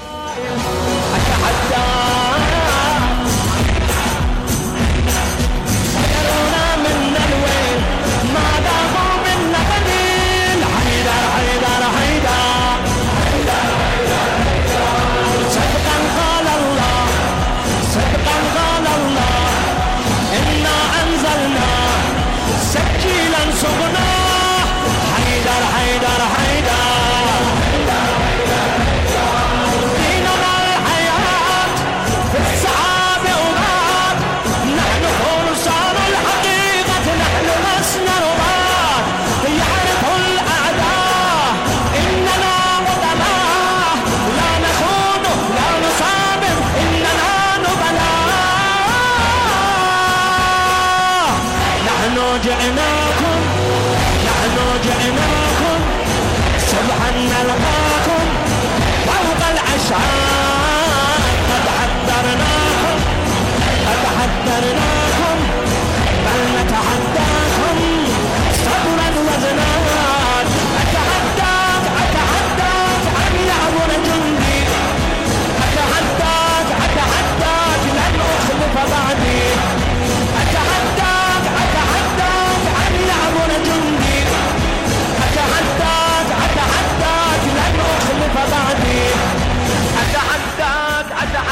جئناكم نحن جئناكم سبحا نلقاكم فوق العشاء، قد حذرناكم قد حذرناكم بل نتحداكم صبرا وزنات. أتحداك أتحداك أن يعبر جندي، أتحداك أتحداك لن أخلف بعدي، أتحداك أتحداك أن يعبر جندي، أتحداك أتحداك لن أخلف بعدي.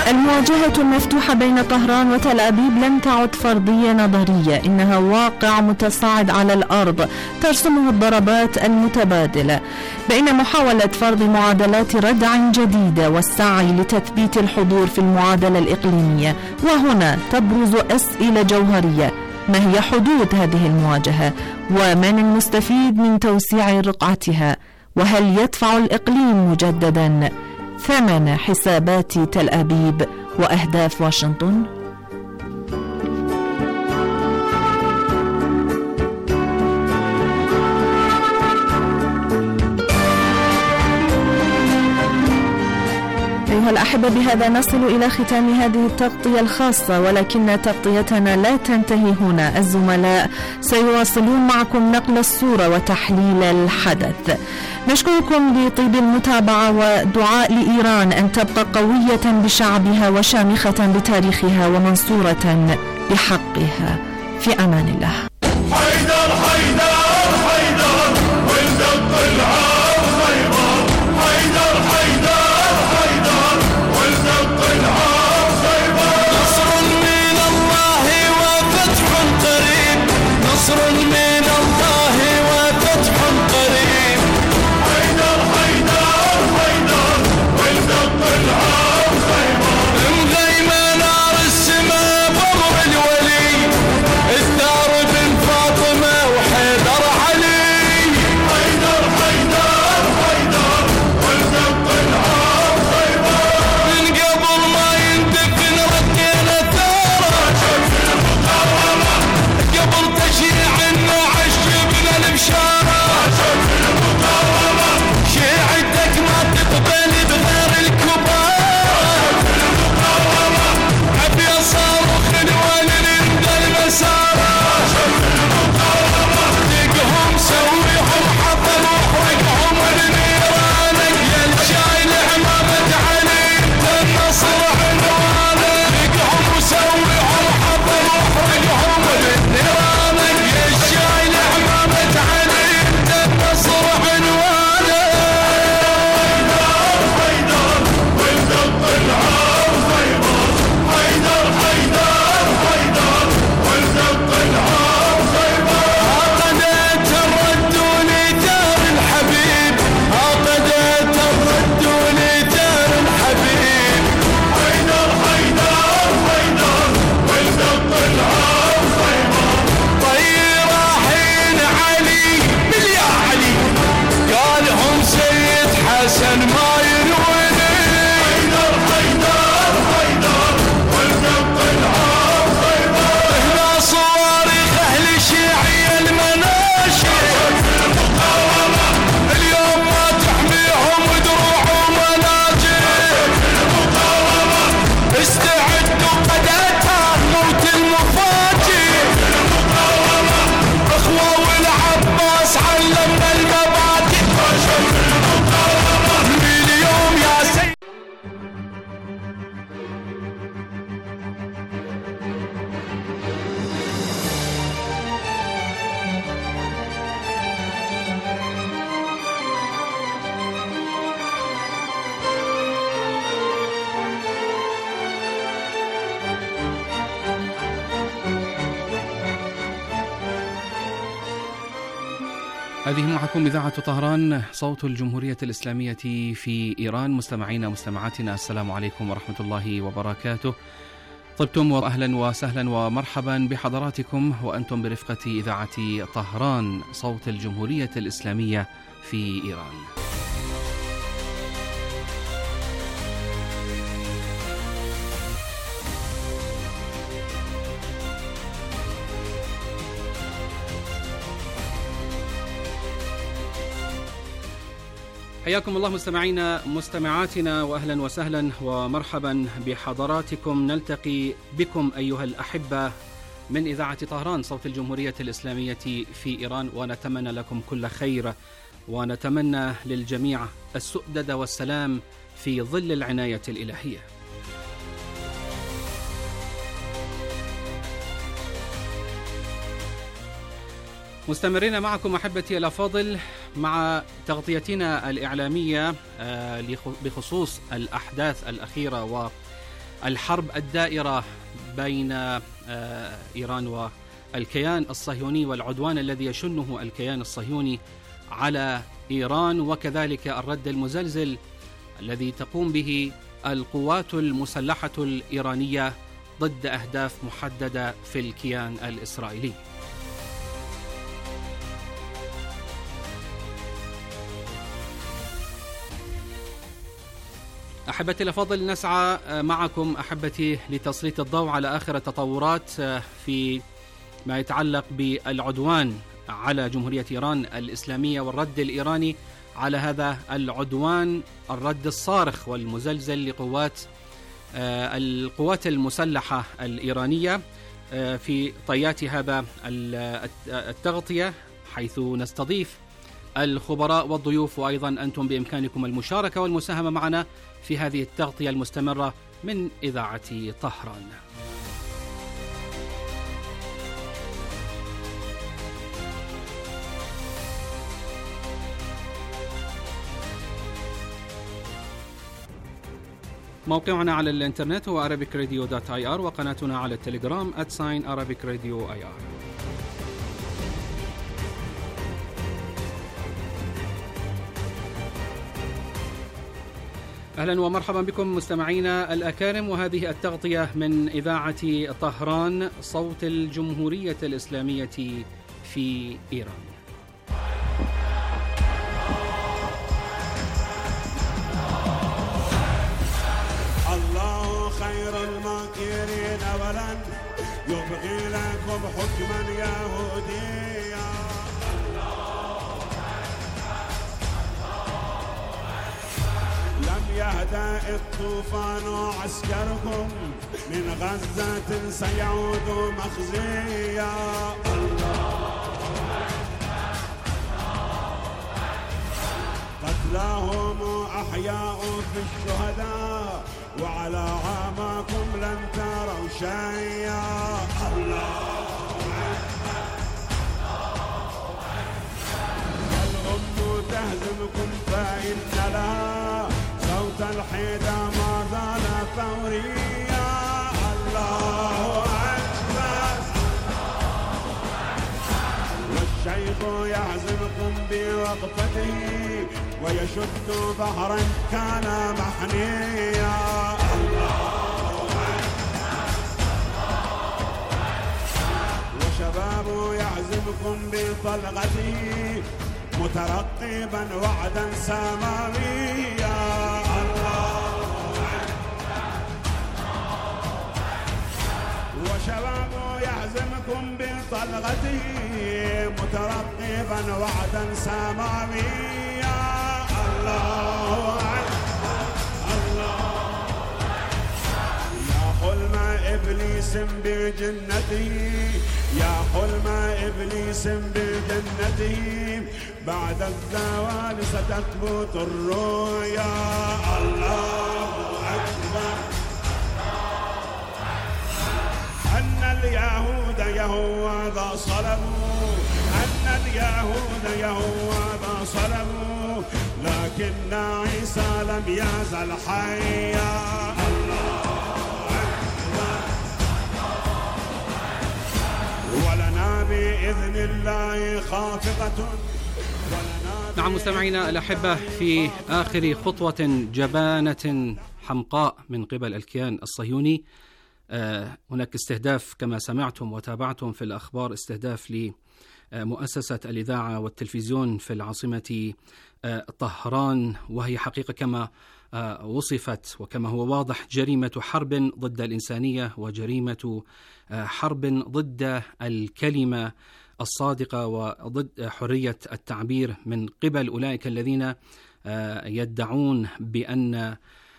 المواجهة المفتوحة بين طهران وتل أبيب لم تعد فرضية نظرية، إنها واقع متصاعد على الأرض ترسمه الضربات المتبادلة، بين محاولة فرض معادلات ردع جديدة والسعي لتثبيت الحضور في المعادلة الإقليمية. وهنا تبرز أسئلة جوهرية: ما هي حدود هذه المواجهة؟ ومن المستفيد من توسيع رقعتها؟ وهل يدفع الإقليم مجددا ثمن حسابات تل أبيب وأهداف واشنطن؟ أيها الأحبة، بهذا نصل إلى ختام هذه التغطية الخاصة، ولكن تغطيتنا لا تنتهي هنا. الزملاء سيواصلون معكم نقل الصورة وتحليل الحدث. نشكركم لطيب المتابعة ودعاء لإيران أن تبقى قوية بشعبها وشامخة بتاريخها ومنصورة بحقها. في أمان الله. حيدر حيدر حيدر ولد الطلعة خيبر، حيدر حيدر حيدر ولد الطلعة خيبر. نصر من الله وفتح قريب، نصر من الله وفتح قريب. حيدر حيدر حيدر ولد الطلعة خيبر. مغيمة نار السماء بضع الولي، الدار بن فاطمة وحيدر علي. حيدر حيدر حيدر ولد الطلعة خيبر. من قبل ما يندفن ردينا ثاره، شمس المقاومة قبل تشيع النعش جبنا البشارة. شمس المقاومة شيعتك ما تقبل بغير الكبار. شمس المقاومة عبي صاروخ ونرد المسارة. شمس المقاومة دقهم سويهم حطم وحرقهم لنيرانك، يا الشايل عمامة علي انت النصر عنوانك. دقهم وسويهم حطم وحرقهم لنيرانك، يا الشايل عمامة علي انت النصر عنوانك. حيدر ولد الطلعة خيبر، حيدر حيدر حيدر ولد الطلعة خيبر. عقدت الرد لثار الحبيب، عقدت الرد لثار الحبيب. حيدر حيدر حيدر ولد الطلعة خيبر. طير حين علي من يا علي، قالهم سيد حسن ما ينوني. حيدر حيدر حيدر ولد الطلعة خيبر. هنا صواريخ أهل الشيعية المناشي، المقاومة اليوم ما تحميهم دروع ومناجي. المقاومة استعدوا قداتها موت المفاجئ. المقاومة أخوة والعباس علمنا المبادئ. المقاومة اليوم يا سيد. هذه معكم إذاعة طهران صوت الجمهورية الإسلامية في إيران. مستمعينا مستمعاتنا، السلام عليكم ورحمة الله وبركاته. طبتم وأهلا وسهلا ومرحبا بحضراتكم وأنتم برفقة إذاعة طهران صوت الجمهورية الإسلامية في إيران. حياكم الله مستمعينا مستمعاتنا وأهلا وسهلا ومرحبا بحضراتكم. نلتقي بكم أيها الأحبة من إذاعة طهران صوت الجمهورية الإسلامية في إيران، ونتمنى لكم كل خير، ونتمنى للجميع السؤدد والسلام في ظل العناية الإلهية. مستمرين معكم أحبتي الأفاضل مع تغطيتنا الإعلامية بخصوص الأحداث الأخيرة الحرب الدائرة بين إيران والكيان الصهيوني والعدوان الذي يشنه الكيان الصهيوني على إيران، وكذلك الرد المزلزل الذي تقوم به القوات المسلحة الإيرانية ضد أهداف محددة في الكيان الإسرائيلي. أحبتي الأفاضل، نسعى معكم أحبتي لتسليط الضوء على آخر التطورات في ما يتعلق بالعدوان على جمهورية إيران الإسلامية والرد الإيراني على هذا العدوان، الرد الصارخ والمزلزل لقوات القوات المسلحة الإيرانية في طيات هذا التغطية، حيث نستضيف الخبراء والضيوف، وأيضا أنتم بإمكانكم المشاركة والمساهمة معنا في هذه التغطية المستمرة من إذاعة طهران. موقعنا على الانترنت هو arabic radio dot i r، وقناتنا على التليجرام at sign arabic radio i r. أهلا ومرحبا بكم مستمعينا الأكارم، وهذه التغطية من إذاعة طهران صوت الجمهورية الإسلامية في إيران. الله خير الماكرين ولن يبغي لكم حكما يهوديا. لم يهدأ الطوفان عسكركم من غزة سيعود مخزيا. قتلاهم أحياء في الشهداء وعلى عاماكم لن تروا شيئا. الله الأم تهزمكم فإن لها صوت الحيدة ما زال ثوريا. الله أكبر. والشيخ يهزمكم بوقفته ويشد بحرا كان محنيا. الله وشباب يعزمكم بطلقته مترقبا وعدا سماويا. الله وشباب يعزمكم بطلقته مترقبا وعدا سماويا. الله الله يا حلم إبليس بجنته، يا حلم إبليس بجنته، بعد الزوال ستثبت الرؤيا. الله أكبر. أن اليهود يهوذا صلبوا، أن اليهود يهوذا صلبوا، لكن عيسى لم يزل حيا. الله أكبر. ولنا بإذن الله خافقة. نعم مستمعينا الأحبة، في آخر خطوة جبانة حمقاء من قبل الكيان الصهيوني، آه هناك استهداف كما سمعتم وتابعتم في الأخبار، استهداف لمؤسسة الإذاعة والتلفزيون في العاصمة آه طهران، وهي حقيقة كما آه وصفت وكما هو واضح جريمة حرب ضد الإنسانية وجريمة آه حرب ضد الكلمة الصادقة وضد حرية التعبير من قبل أولئك الذين يدعون بأن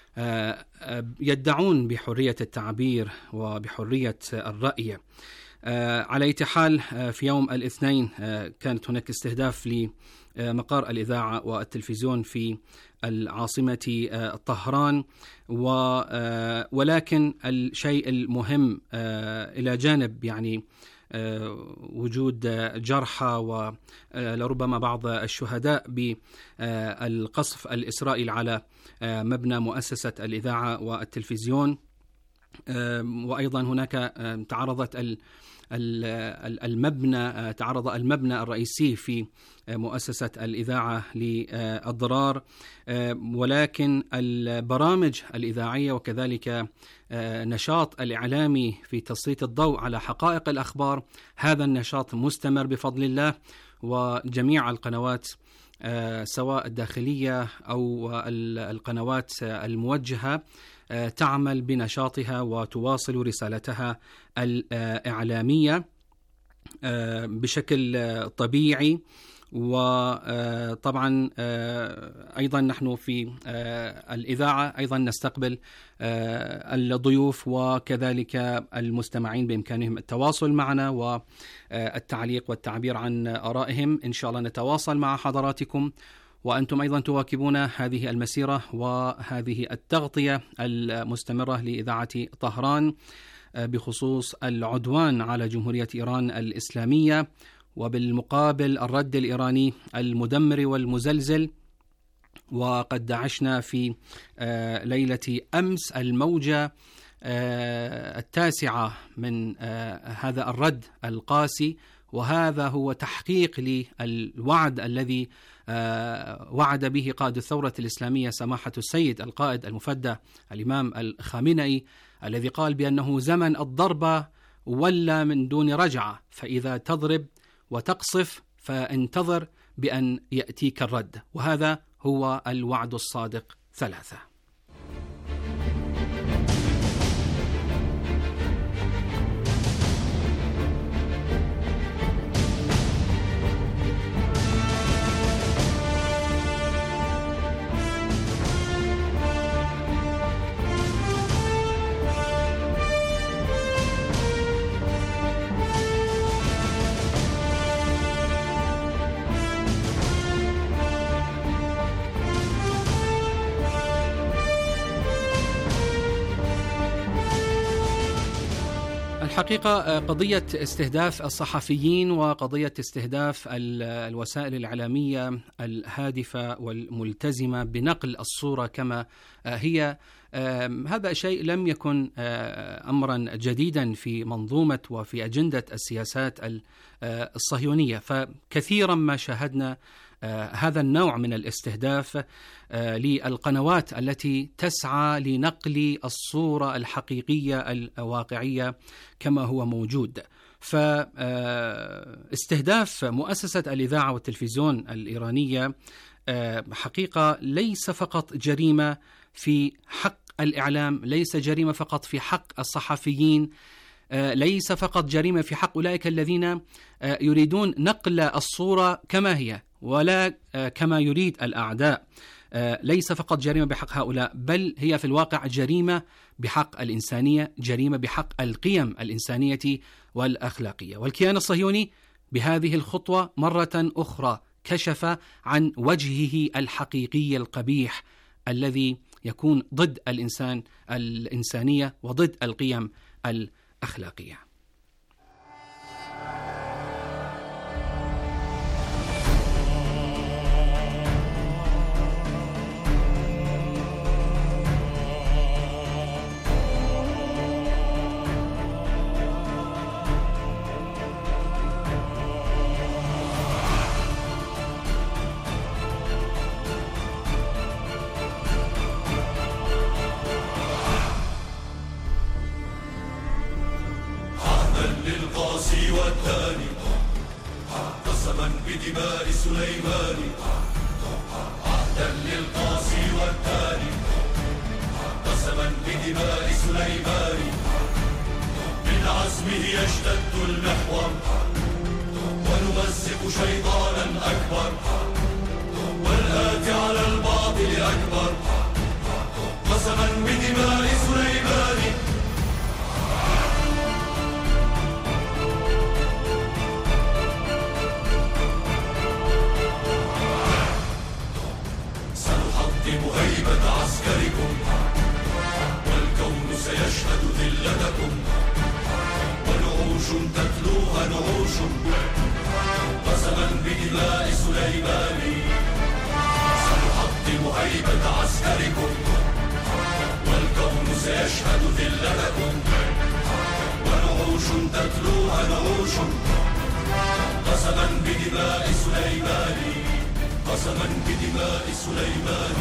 يدعون بحرية التعبير وبحرية الرأي. على أي حال، في يوم الاثنين كانت هناك استهداف لمقر الإذاعة والتلفزيون في العاصمة طهران، ولكن الشيء المهم إلى جانب يعني وجود جرحى ولربما بعض الشهداء بالقصف الإسرائيلي على مبنى مؤسسة الإذاعة والتلفزيون، وأيضا هناك تعرضت المبنى تعرض المبنى الرئيسي في مؤسسة الإذاعة للضرار، ولكن البرامج الإذاعية وكذلك نشاط الإعلامي في تسليط الضوء على حقائق الأخبار، هذا النشاط مستمر بفضل الله، وجميع القنوات سواء الداخلية أو القنوات الموجهة تعمل بنشاطها وتواصل رسالتها الإعلامية بشكل طبيعي. وطبعا أيضا نحن في الإذاعة أيضا نستقبل الضيوف وكذلك المستمعين بإمكانهم التواصل معنا والتعليق والتعبير عن آرائهم. إن شاء الله نتواصل مع حضراتكم، وأنتم أيضا تواكبون هذه المسيرة وهذه التغطية المستمرة لإذاعة طهران بخصوص العدوان على جمهورية إيران الإسلامية، وبالمقابل الرد الإيراني المدمر والمزلزل. وقد دعشنا في ليلة أمس الموجة التاسعة من هذا الرد القاسي، وهذا هو تحقيق للوعد الذي وعد به قائد الثورة الإسلامية سماحة السيد القائد المفدى الإمام الخامنئي، الذي قال بأنه زمن الضربة ولا من دون رجعة، فإذا تضرب وتقصف فانتظر بأن يأتيك الرد، وهذا هو الوعد الصادق ثلاثة. الحقيقة قضية استهداف الصحفيين وقضية استهداف الوسائل الإعلامية الهادفة والملتزمة بنقل الصورة كما هي، هذا شيء لم يكن أمرا جديدا في منظومة وفي أجندة السياسات الصهيونية، فكثيرا ما شاهدنا هذا النوع من الاستهداف للقنوات التي تسعى لنقل الصورة الحقيقية الواقعية كما هو موجود. فاستهداف مؤسسة الإذاعة والتلفزيون الإيرانية حقيقة ليس فقط جريمة في حق الإعلام، ليس جريمة فقط في حق الصحفيين، ليس فقط جريمة في حق أولئك الذين يريدون نقل الصورة كما هي ولا كما يريد الأعداء، ليس فقط جريمة بحق هؤلاء، بل هي في الواقع جريمة بحق الإنسانية، جريمة بحق القيم الإنسانية والأخلاقية. والكيان الصهيوني بهذه الخطوة مرة أخرى كشف عن وجهه الحقيقي القبيح الذي يكون ضد الإنسان الإنسانية وضد القيم الأخلاقية. والثاني قسما بدماء سليمان، عهدا للقاسي والثاني قسما بدماء سليمان، من عزمه يشتد المحور ونمزق شيطانا أكبر، والآتي على الباطل أكبر، قسما بدماء سليمان. هيبة عسكركم والكون سيشهد ذلتكم، ونعوش تتلوها نعوش قسما بدماء سليمان. سنحطم هيبة عسكركم والكون سيشهد نشهد ذلتكم ونعوش تتلوها نعوش قسما بدماء سليمان قسما بدماء سليمان.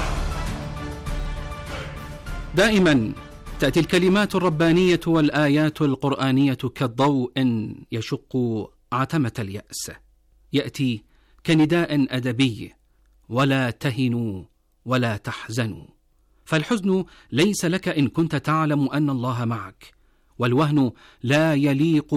دائما تأتي الكلمات الربانية والآيات القرآنية كالضوء يشق عتمة اليأس، يأتي كنداء أدبي: ولا تهنوا ولا تحزنوا. فالحزن ليس لك إن كنت تعلم أن الله معك، والوهن لا يليق